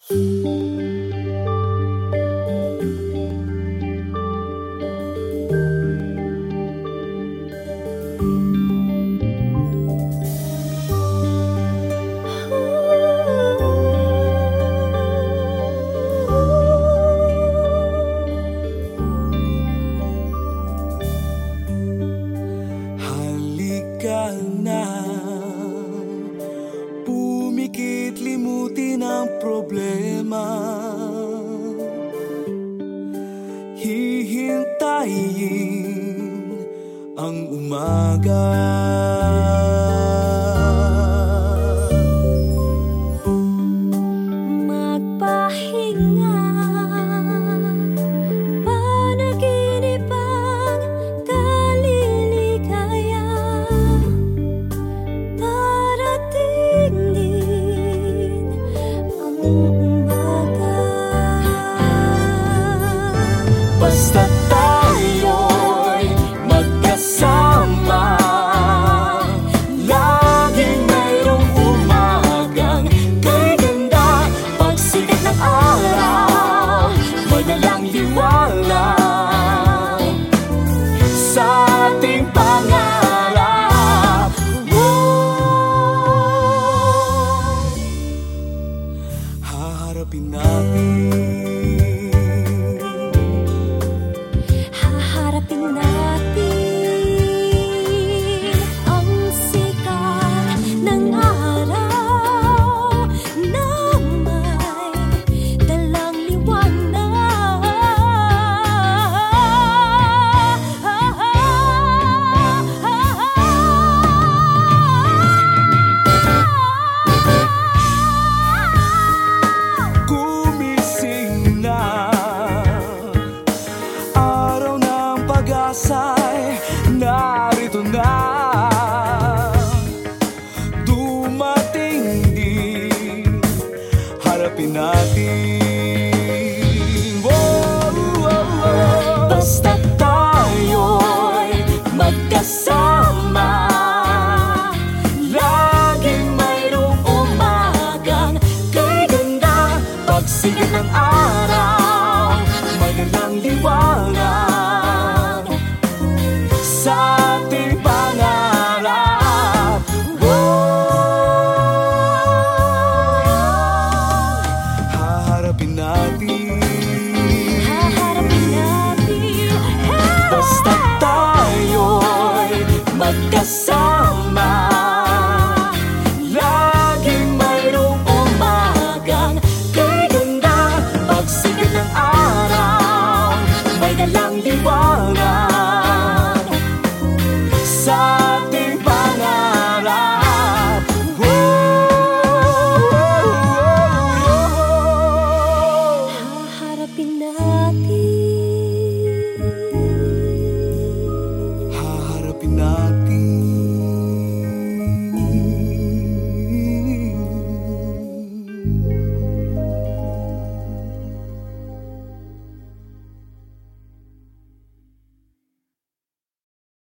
Halika na, pumikit, limutin ang problema. Hihintayin ang umaga. Magpahinga, panaginip ang kaliligaya. Darating din ang umaga. Basta tayo'y magkasama, laging mayroong umagang kay ganda. Pagsikat ng araw, madalang liwanag sa ating pangarap. Haharapin natin, Haharapin natin ang sikat ng araw na may dalang liwanag. gumising na, araw ng pag-asa'y narito na. Dumating din, harapin natin